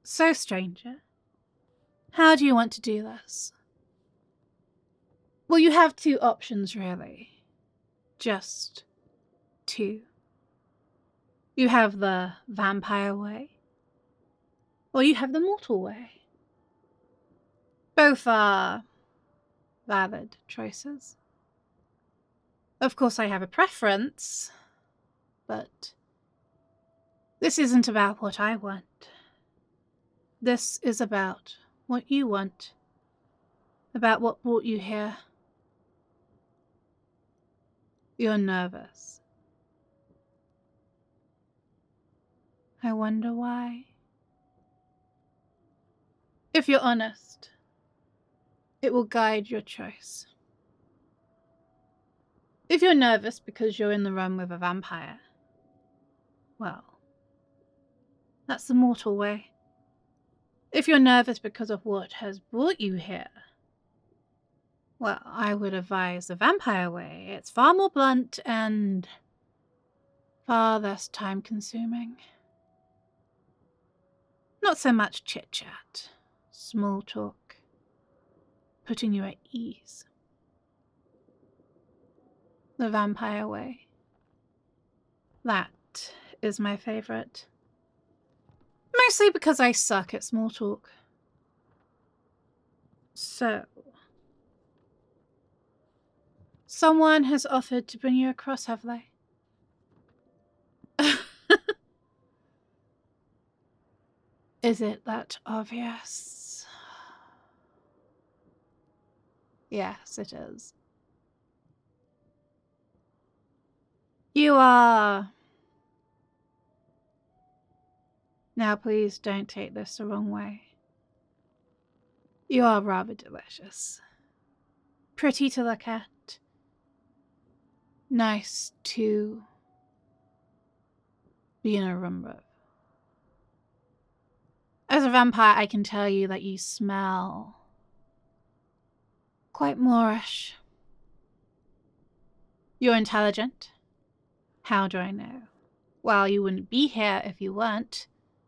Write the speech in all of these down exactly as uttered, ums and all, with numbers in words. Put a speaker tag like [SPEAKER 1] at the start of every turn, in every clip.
[SPEAKER 1] So, stranger, how do you want to do this? Well, you have two options, really. Just two. You have the vampire way, or you have the mortal way. Both are valid choices. Of course, I have a preference, but this isn't about what I want. This is about what you want, about what brought you here. You're nervous. I wonder why. If you're honest, it will guide your choice. If you're nervous because you're in the room with a vampire, well, that's the mortal way. If you're nervous because of what has brought you here, well, I would advise the vampire way. It's far more blunt and far less time-consuming. Not so much chit-chat, small talk, putting you at ease. The vampire way. That is my favorite. Mostly because I suck at small talk. So, someone has offered to bring you across, have they? Is it that obvious? Yes, it is. You are... Now, please don't take this the wrong way. You are rather delicious. Pretty to look at. Nice to be in a room with. As a vampire, I can tell you that you smell quite Moorish. You're intelligent. How do I know? Well, you wouldn't be here if you weren't.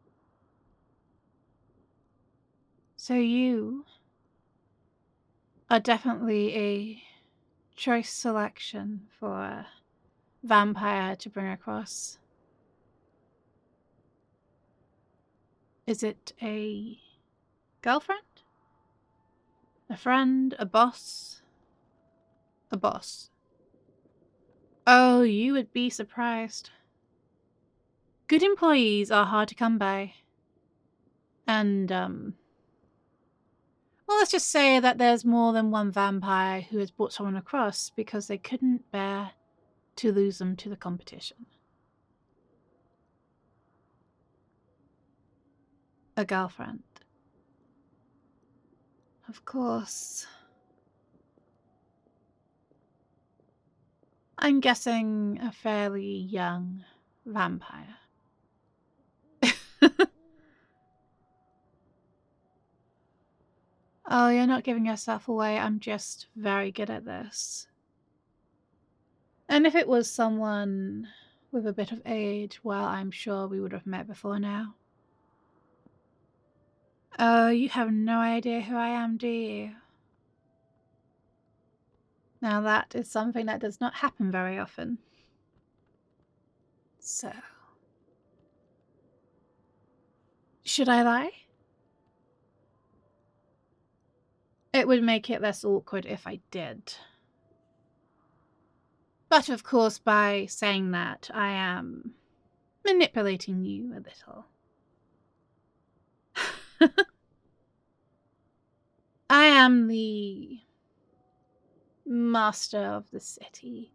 [SPEAKER 1] So you are definitely a choice selection for a vampire to bring across. Is it a girlfriend? A friend? A boss? A boss. Oh, you would be surprised. Good employees are hard to come by. And, um... well, let's just say that there's more than one vampire who has brought someone across because they couldn't bear to lose them to the competition. A girlfriend. Of course. I'm guessing a fairly young vampire. Oh, you're not giving yourself away. I'm just very good at this. And if it was someone with a bit of age, well, I'm sure we would have met before now. Oh, you have no idea who I am, do you? Now that is something that does not happen very often. So, should I lie? It would make it less awkward if I did. But of course, by saying that, I am manipulating you a little. I am the master of the city.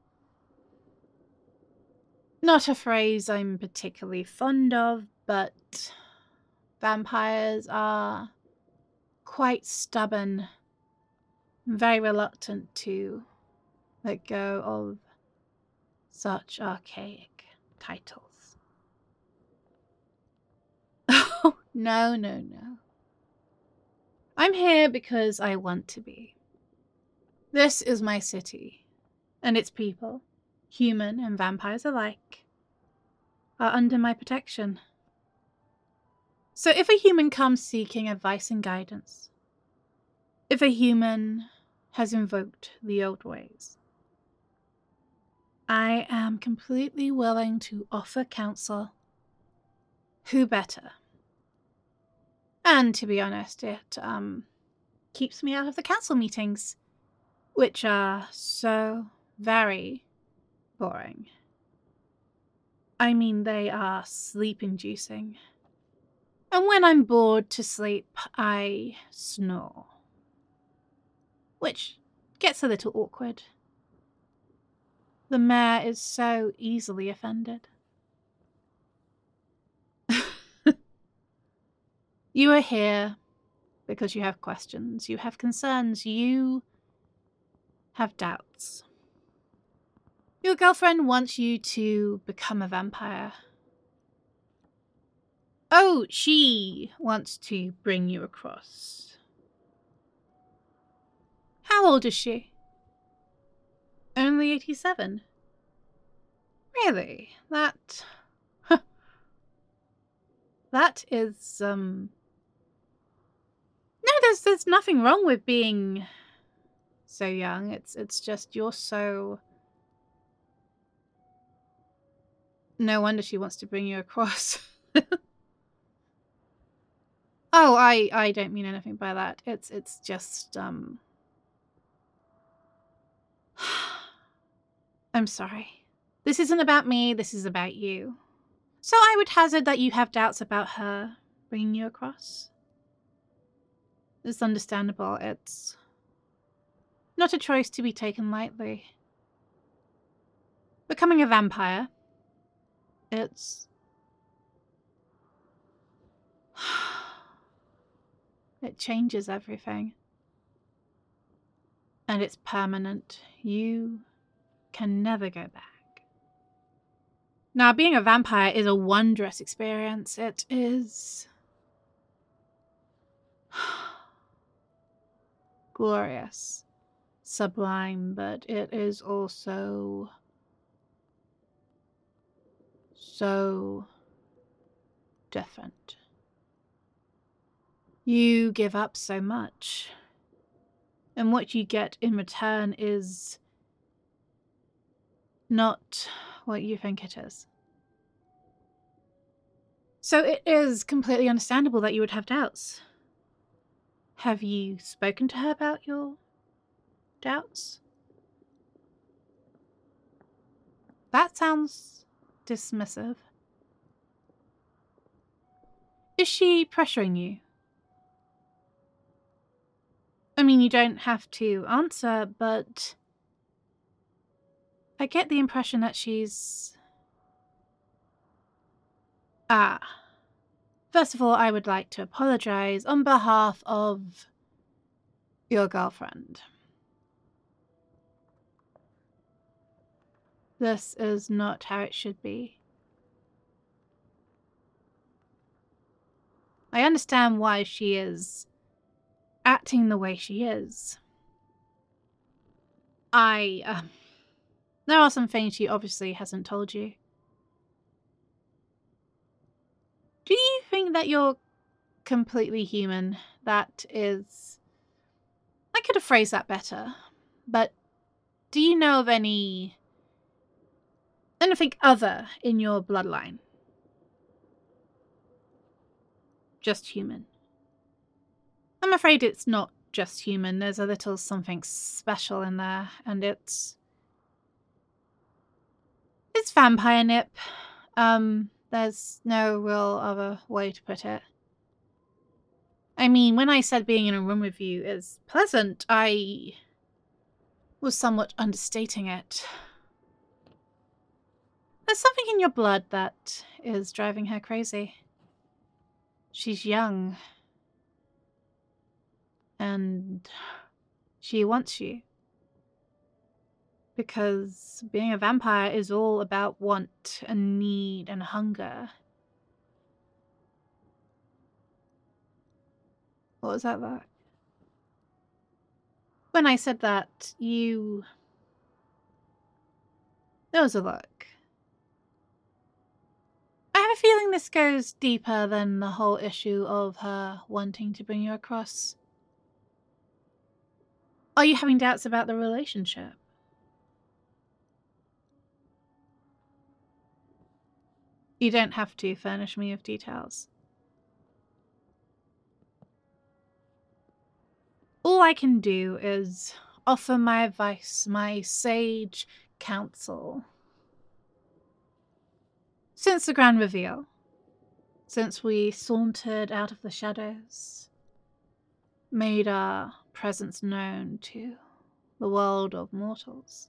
[SPEAKER 1] Not a phrase I'm particularly fond of, but vampires are quite stubborn, very reluctant to let go of such archaic titles. Oh, no, no, no. I'm here because I want to be. This is my city, and its people, human and vampires alike, are under my protection. So if a human comes seeking advice and guidance, if a human has invoked the old ways, I am completely willing to offer counsel. Who better? And to be honest, it um, keeps me out of the council meetings, which are so very boring. I mean, they are sleep-inducing. And when I'm bored to sleep, I snore. Which gets a little awkward. The mayor is so easily offended. You are here because you have questions, you have concerns, you have doubts. Your girlfriend wants you to become a vampire. Oh, she wants to bring you across. How old is she? Only eighty-seven. Really? That... that is, um... No, there's there's nothing wrong with being so young. It's it's just you're so... No wonder she wants to bring you across. Oh, I, I don't mean anything by that. It's it's just, um... I'm sorry. This isn't about me, this is about you. So I would hazard that you have doubts about her bringing you across. It's understandable. It's not a choice to be taken lightly. Becoming a vampire, it's... it changes everything. And it's permanent. You can never go back. Now, being a vampire is a wondrous experience. It is... glorious. Sublime, but it is also... so... different. You give up so much. And what you get in return is... not what you think it is. So it is completely understandable that you would have doubts. Have you spoken to her about your doubts? That sounds dismissive. Is she pressuring you? I mean, you don't have to answer, but I get the impression that she's... Ah. First of all, I would like to apologize on behalf of your girlfriend. This is not how it should be. I understand why she is acting the way she is. I, um, there are some things she obviously hasn't told you. Do you think that you're completely human? That is... I could have phrased that better. But do you know of any... anything other in your bloodline? Just human. I'm afraid it's not just human. There's a little something special in there, and it's... it's vampire nip. Um, there's no real other way to put it. I mean, when I said being in a room with you is pleasant, I was somewhat understating it. There's something in your blood that is driving her crazy. She's young. And she wants you. Because being a vampire is all about want and need and hunger. What was that like? When I said that, you... there was a look. I have a feeling this goes deeper than the whole issue of her wanting to bring you across. Are you having doubts about the relationship? You don't have to furnish me with details. All I can do is offer my advice, my sage counsel. Since the grand reveal, since we sauntered out of the shadows, made our presence known to the world of mortals,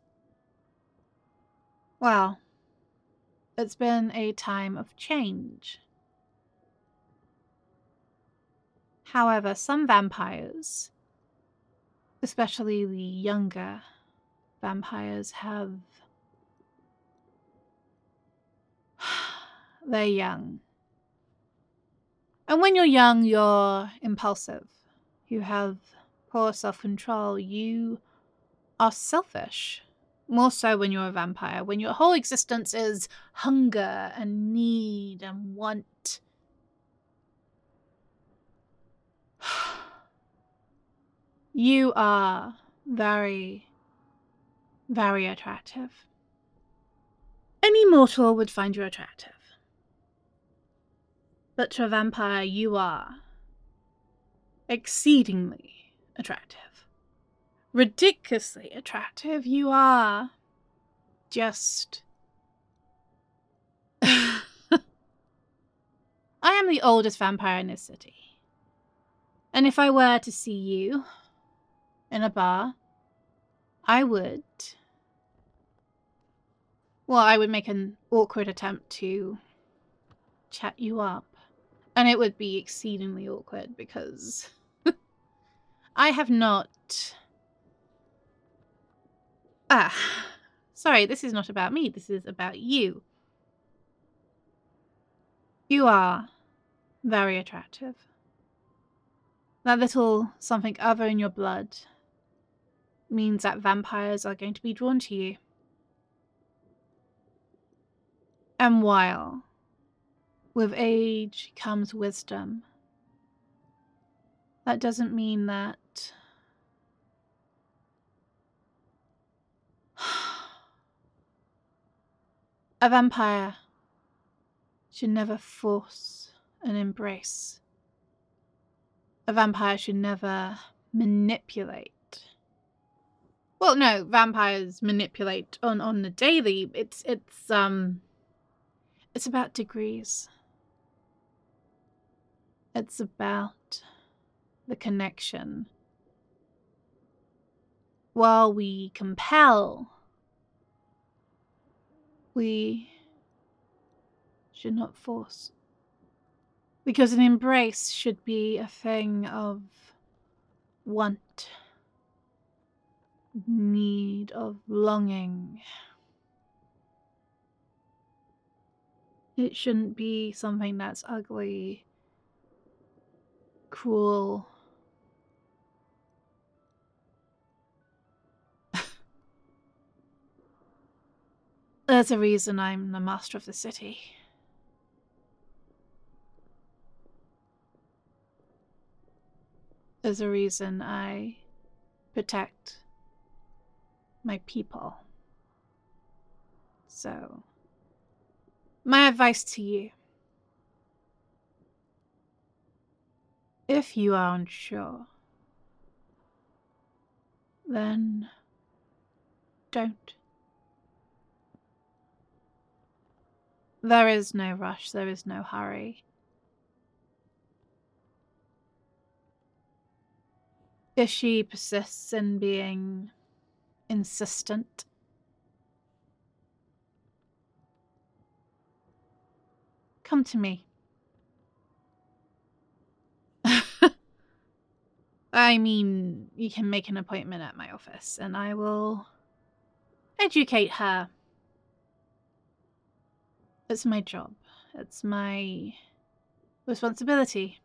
[SPEAKER 1] well, it's been a time of change. However, some vampires, especially the younger vampires, have... They're young. And when you're young, you're impulsive. You have poor self-control. You are selfish. More so when you're a vampire, when your whole existence is hunger and need and want. You are very, very attractive. Any mortal would find you attractive. But to a vampire, you are exceedingly attractive. Ridiculously attractive. You are just... I am the oldest vampire in this city. And if I were to see you in a bar, I would... Well, I would make an awkward attempt to chat you up. And it would be exceedingly awkward because I have not... Ah, sorry, this is not about me. This is about you. You are very attractive. That little something other in your blood means that vampires are going to be drawn to you. And while with age comes wisdom, that doesn't mean that a vampire should never force an embrace. A vampire should never manipulate. Well, no, vampires manipulate on, on the daily. It's, it's, um, it's about degrees. It's about the connection. While we compel, we should not force. Because an embrace should be a thing of want, need, of longing. It shouldn't be something that's ugly, cruel. There's a reason I'm the master of the city. There's a reason I protect my people. So, my advice to you, if you are unsure, then don't. There is no rush, there is no hurry. If she persists in being insistent, come to me. I mean, you can make an appointment at my office and I will educate her. It's my job. It's my responsibility.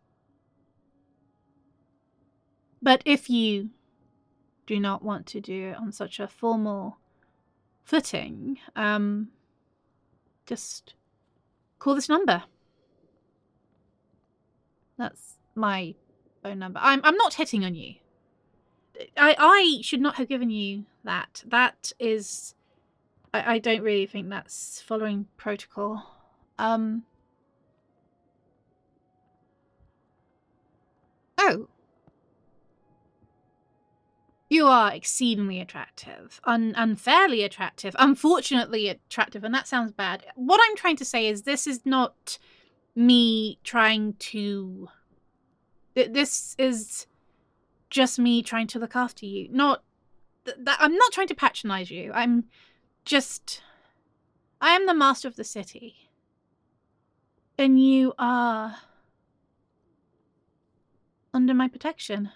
[SPEAKER 1] But if you do not want to do it on such a formal footing, um, just call this number. That's my phone number. I'm I'm not hitting on you. I I should not have given you that. That is, I, I don't really think that's following protocol. Um. Oh. You are exceedingly attractive. Un unfairly attractive. Unfortunately attractive, and that sounds bad. What I'm trying to say is this is not me trying to... This is just me trying to look after you. Not... Th that I'm not trying to patronize you. I'm just... I am the master of the city. And you are... under my protection.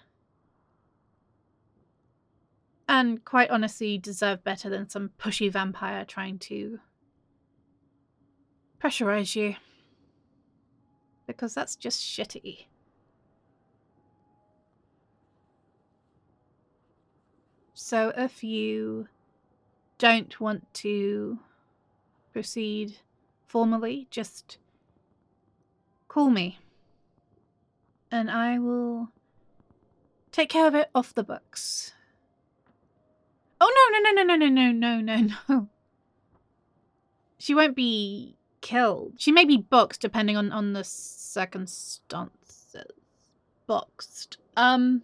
[SPEAKER 1] And quite honestly, deserve better than some pushy vampire trying to pressurize you. Because that's just shitty. So if you don't want to proceed formally, just call me. And I will take care of it off the books. Oh, no, no, no, no, no, no, no, no, no. She won't be killed. She may be boxed, depending on, on the circumstances. Boxed. Um.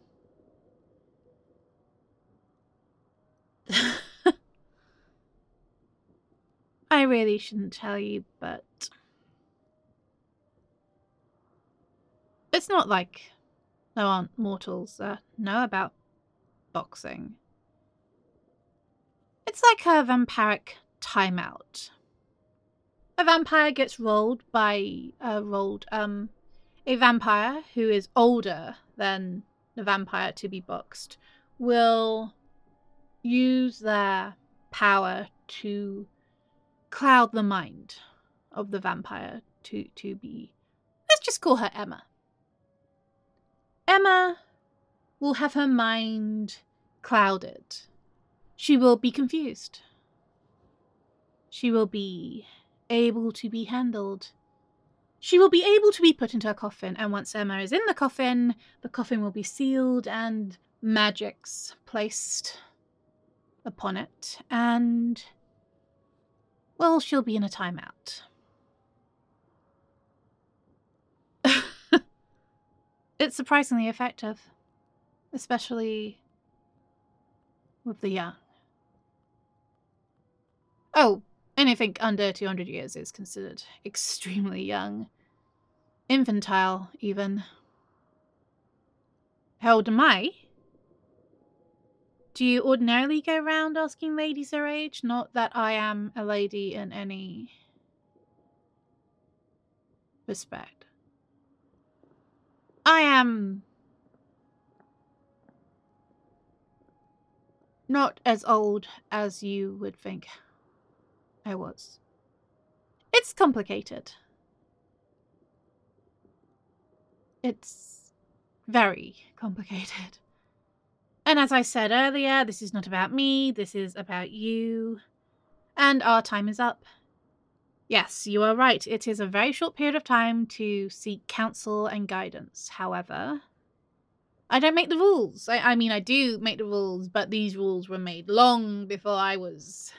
[SPEAKER 1] I really shouldn't tell you, but... it's not like there aren't mortals that know about boxing. It's like a vampiric timeout. A vampire gets rolled by uh, rolled um a vampire who is older than the vampire to be boxed will use their power to cloud the mind of the vampire to to be, let's just call her Emma. Emma will have her mind clouded. She will be confused. She will be able to be handled. She will be able to be put into a coffin, and once Emma is in the coffin, the coffin will be sealed and magics placed upon it, and, well, she'll be in a timeout. It's surprisingly effective, especially with the young. Oh, anything under two hundred years is considered extremely young. Infantile, even. How old am I? Do you ordinarily go around asking ladies their age? Not that I am a lady in any respect. I am not as old as you would think I was. It's complicated. It's very complicated. And as I said earlier, this is not about me, this is about you. And our time is up. Yes, you are right. It is a very short period of time to seek counsel and guidance. However, I don't make the rules. I, I mean, I do make the rules, but these rules were made long before I was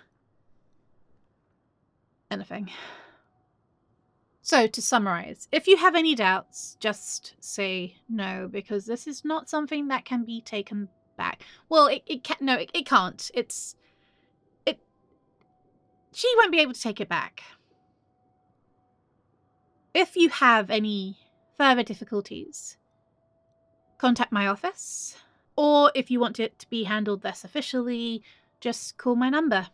[SPEAKER 1] anything. So, to summarize, if you have any doubts, just say no, because this is not something that can be taken back. Well, it, it can't. No, it, it can't. It's... It... She won't be able to take it back. If you have any further difficulties, contact my office. Or if you want it to be handled less officially, just call my number.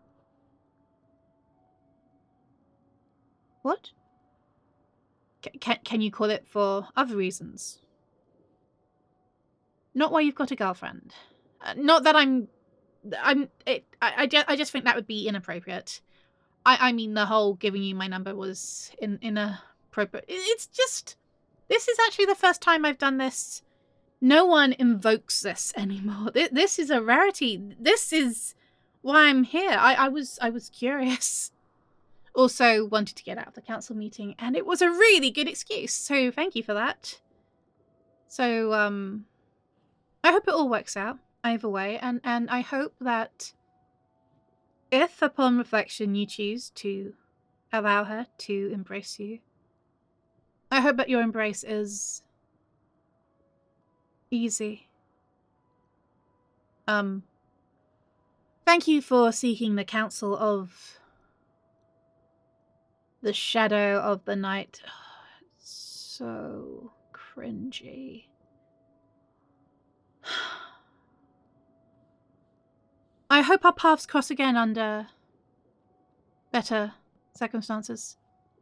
[SPEAKER 1] What? Can, can you call it for other reasons? Not while you've got a girlfriend. Uh, not that I'm... I'm... It, I, I, just, I just think that would be inappropriate. I, I mean, the whole giving you my number was in, inappropriate. It's just... This is actually the first time I've done this. No one invokes this anymore. This is a rarity. This is why I'm here. I, I was I was curious. also wanted to get out of the council meeting, and it was a really good excuse, so thank you for that. So, um, I hope it all works out either way, and, and I hope that if, upon reflection, you choose to allow her to embrace you, I hope that your embrace is easy. Um, thank you for seeking the counsel of the shadow of the night. Oh, it's so cringy. I hope our paths cross again under better circumstances.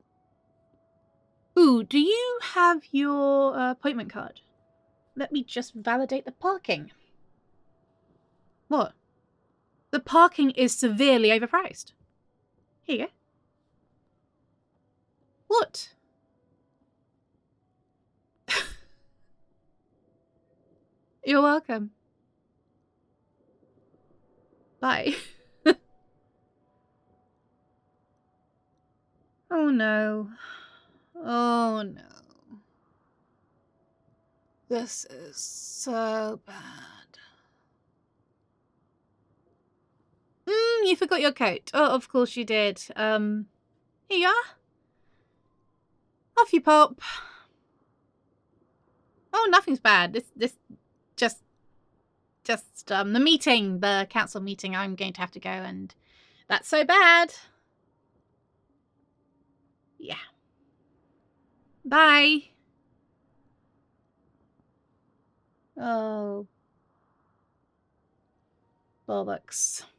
[SPEAKER 1] Ooh, do you have your uh, appointment card? Let me just validate the parking. What? The parking is severely overpriced. Here you go. What? You're welcome. Bye. Oh no. Oh no. This is so bad. Mm, you forgot your coat. Oh, of course you did. Um, here you are. Off you pop. Oh, nothing's bad. This, this, just, just, um, the meeting, the council meeting, I'm going to have to go, and that's so bad. Yeah. Bye. Oh. Bollocks.